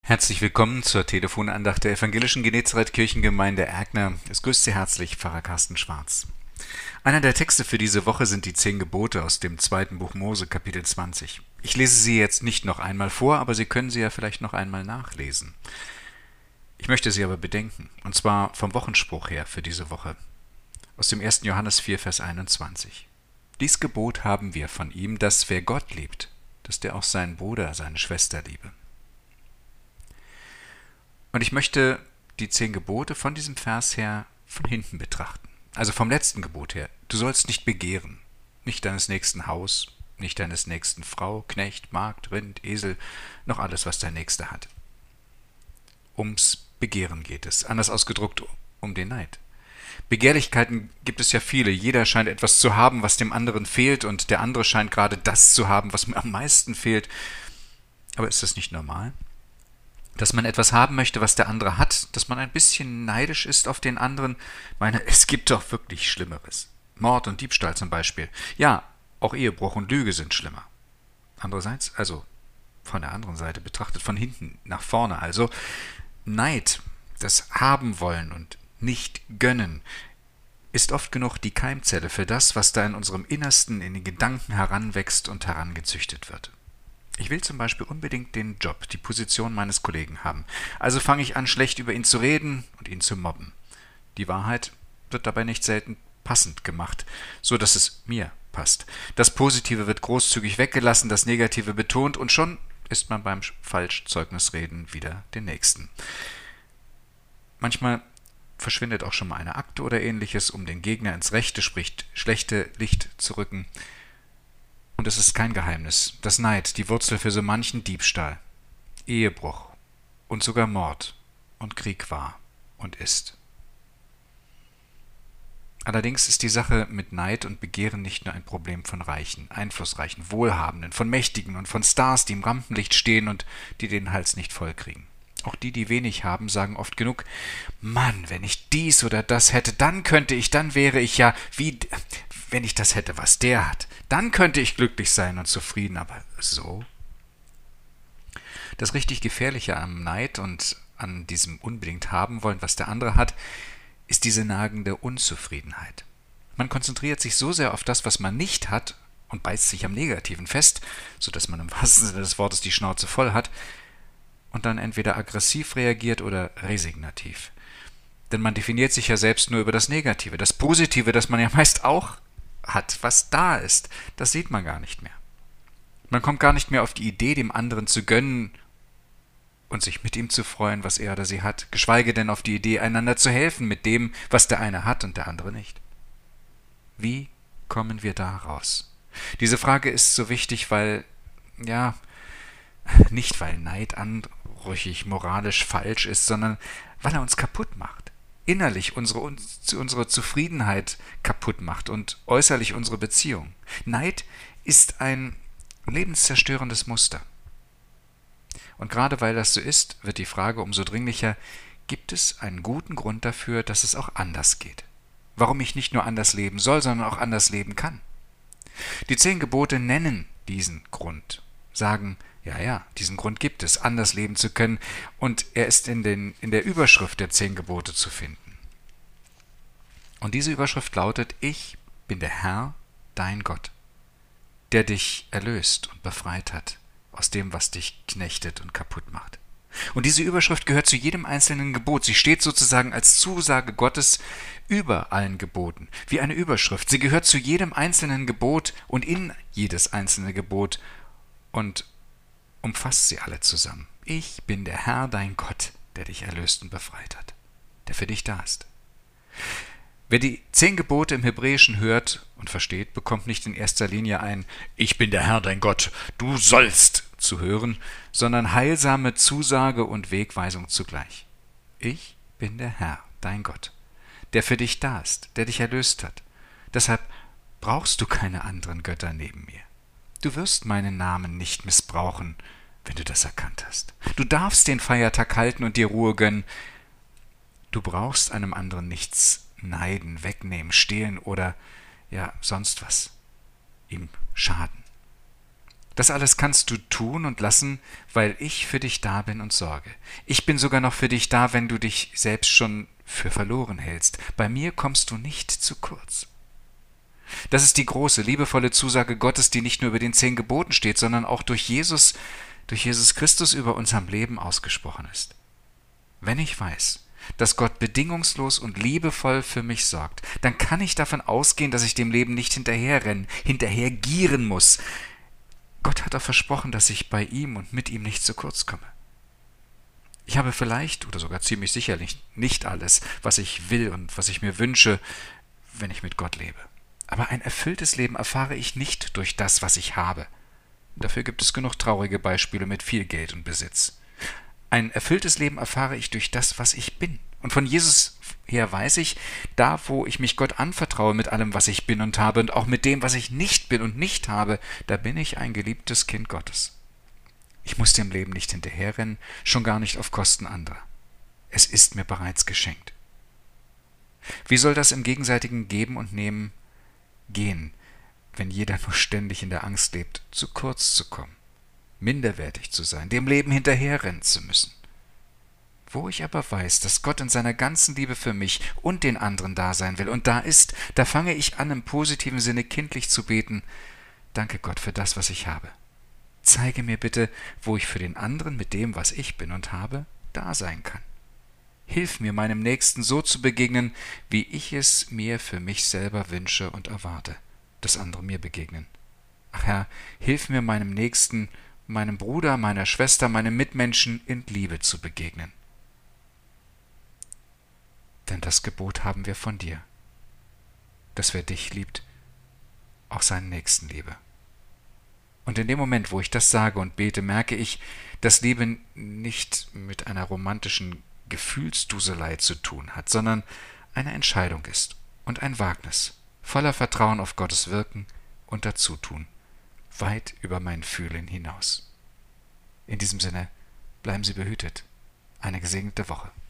Herzlich willkommen zur Telefonandacht der Evangelischen Genezareth-Kirchengemeinde Erkner. Es grüßt Sie herzlich Pfarrer Carsten Schwarz. Einer der Texte für diese Woche sind die 10 Gebote aus dem 2. Buch Mose, Kapitel 20. Ich lese sie jetzt nicht noch einmal vor, aber Sie können sie ja vielleicht noch einmal nachlesen. Ich möchte sie aber bedenken, und zwar vom Wochenspruch her für diese Woche, aus dem 1. Johannes 4, Vers 21. Dies Gebot haben wir von ihm, dass wer Gott liebt, dass der auch seinen Bruder, seine Schwester liebe. Und ich möchte die 10 Gebote von diesem Vers her von hinten betrachten. Also vom letzten Gebot her. Du sollst nicht begehren. Nicht deines nächsten Haus, nicht deines nächsten Frau, Knecht, Magd, Rind, Esel, noch alles, was dein Nächster hat. Ums Begehren geht es. Anders ausgedrückt, um den Neid. Begehrlichkeiten gibt es ja viele. Jeder scheint etwas zu haben, was dem anderen fehlt, und der andere scheint gerade das zu haben, was mir am meisten fehlt. Aber ist das nicht normal? Dass man etwas haben möchte, was der andere hat, dass man ein bisschen neidisch ist auf den anderen. Ich meine, es gibt doch wirklich Schlimmeres. Mord und Diebstahl zum Beispiel. Ja, auch Ehebruch und Lüge sind schlimmer. Andererseits, also von der anderen Seite betrachtet, von hinten nach vorne, also Neid, das Haben wollen und nicht gönnen, ist oft genug die Keimzelle für das, was da in unserem Innersten in den Gedanken heranwächst und herangezüchtet wird. Ich will zum Beispiel unbedingt den Job, die Position meines Kollegen haben. Also fange ich an, schlecht über ihn zu reden und ihn zu mobben. Die Wahrheit wird dabei nicht selten passend gemacht, so dass es mir passt. Das Positive wird großzügig weggelassen, das Negative betont, und schon ist man beim Falschzeugnisreden wieder den Nächsten. Manchmal verschwindet auch schon mal eine Akte oder ähnliches, um den Gegner ins rechte, sprich schlechte Licht zu rücken. Und es ist kein Geheimnis, dass Neid die Wurzel für so manchen Diebstahl, Ehebruch und sogar Mord und Krieg war und ist. Allerdings ist die Sache mit Neid und Begehren nicht nur ein Problem von Reichen, Einflussreichen, Wohlhabenden, von Mächtigen und von Stars, die im Rampenlicht stehen und die den Hals nicht vollkriegen. Auch die, die wenig haben, sagen oft genug: Mann, wenn ich dies oder das hätte, dann wäre ich ja wie, wenn ich das hätte, was der hat. Dann könnte ich glücklich sein und zufrieden, aber so? Das richtig Gefährliche am Neid und an diesem unbedingt haben wollen, was der andere hat, ist diese nagende Unzufriedenheit. Man konzentriert sich so sehr auf das, was man nicht hat, und beißt sich am Negativen fest, sodass man im wahrsten Sinne des Wortes die Schnauze voll hat, und dann entweder aggressiv reagiert oder resignativ. Denn man definiert sich ja selbst nur über das Negative. Das Positive, das man ja meist auch hat, was da ist, das sieht man gar nicht mehr. Man kommt gar nicht mehr auf die Idee, dem anderen zu gönnen und sich mit ihm zu freuen, was er oder sie hat, geschweige denn auf die Idee, einander zu helfen mit dem, was der eine hat und der andere nicht. Wie kommen wir da raus? Diese Frage ist so wichtig, nicht weil Neid anrüchig, moralisch falsch ist, sondern weil er uns kaputt macht. Innerlich unsere Zufriedenheit kaputt macht und äußerlich unsere Beziehung. Neid ist ein lebenszerstörendes Muster. Und gerade weil das so ist, wird die Frage umso dringlicher: Gibt es einen guten Grund dafür, dass es auch anders geht? Warum ich nicht nur anders leben soll, sondern auch anders leben kann? Die 10 Gebote nennen diesen Grund, sagen: Ja, diesen Grund gibt es, anders leben zu können, und er ist in der Überschrift der 10 Gebote zu finden. Und diese Überschrift lautet: Ich bin der Herr, dein Gott, der dich erlöst und befreit hat aus dem, was dich knechtet und kaputt macht. Und diese Überschrift gehört zu jedem einzelnen Gebot. Sie steht sozusagen als Zusage Gottes über allen Geboten, wie eine Überschrift. Sie gehört zu jedem einzelnen Gebot und in jedes einzelne Gebot und umfasst sie alle zusammen. Ich bin der Herr, dein Gott, der dich erlöst und befreit hat, der für dich da ist. Wer die 10 Gebote im Hebräischen hört und versteht, bekommt nicht in erster Linie ein „Ich bin der Herr, dein Gott, du sollst" zu hören, sondern heilsame Zusage und Wegweisung zugleich. Ich bin der Herr, dein Gott, der für dich da ist, der dich erlöst hat. Deshalb brauchst du keine anderen Götter neben mir. Du wirst meinen Namen nicht missbrauchen, wenn du das erkannt hast. Du darfst den Feiertag halten und dir Ruhe gönnen. Du brauchst einem anderen nichts neiden, wegnehmen, stehlen oder sonst was ihm schaden. Das alles kannst du tun und lassen, weil ich für dich da bin und sorge. Ich bin sogar noch für dich da, wenn du dich selbst schon für verloren hältst. Bei mir kommst du nicht zu kurz. Das ist die große, liebevolle Zusage Gottes, die nicht nur über den 10 Geboten steht, sondern auch durch Jesus Christus über unserem Leben ausgesprochen ist. Wenn ich weiß, dass Gott bedingungslos und liebevoll für mich sorgt, dann kann ich davon ausgehen, dass ich dem Leben nicht hinterhergieren muss. Gott hat auch versprochen, dass ich bei ihm und mit ihm nicht zu kurz komme. Ich habe vielleicht oder sogar ziemlich sicherlich nicht alles, was ich will und was ich mir wünsche, wenn ich mit Gott lebe. Aber ein erfülltes Leben erfahre ich nicht durch das, was ich habe. Dafür gibt es genug traurige Beispiele mit viel Geld und Besitz. Ein erfülltes Leben erfahre ich durch das, was ich bin. Und von Jesus her weiß ich, da wo ich mich Gott anvertraue mit allem, was ich bin und habe und auch mit dem, was ich nicht bin und nicht habe, da bin ich ein geliebtes Kind Gottes. Ich muss dem Leben nicht hinterherrennen, schon gar nicht auf Kosten anderer. Es ist mir bereits geschenkt. Wie soll das im gegenseitigen Geben und Nehmen gehen, wenn jeder nur ständig in der Angst lebt, zu kurz zu kommen, minderwertig zu sein, dem Leben hinterherrennen zu müssen? Wo ich aber weiß, dass Gott in seiner ganzen Liebe für mich und den anderen da sein will und da ist, da fange ich an, im positiven Sinne kindlich zu beten: Danke Gott für das, was ich habe. Zeige mir bitte, wo ich für den anderen mit dem, was ich bin und habe, da sein kann. Hilf mir, meinem Nächsten so zu begegnen, wie ich es mir für mich selber wünsche und erwarte, dass andere mir begegnen. Ach Herr, hilf mir, meinem Nächsten, meinem Bruder, meiner Schwester, meinem Mitmenschen in Liebe zu begegnen. Denn das Gebot haben wir von dir, dass wer dich liebt, auch seinen Nächsten liebe. Und in dem Moment, wo ich das sage und bete, merke ich, dass Liebe nicht mit einer romantischen Gefühlsduselei zu tun hat, sondern eine Entscheidung ist und ein Wagnis, voller Vertrauen auf Gottes Wirken und Dazutun, weit über mein Fühlen hinaus. In diesem Sinne, bleiben Sie behütet. Eine gesegnete Woche.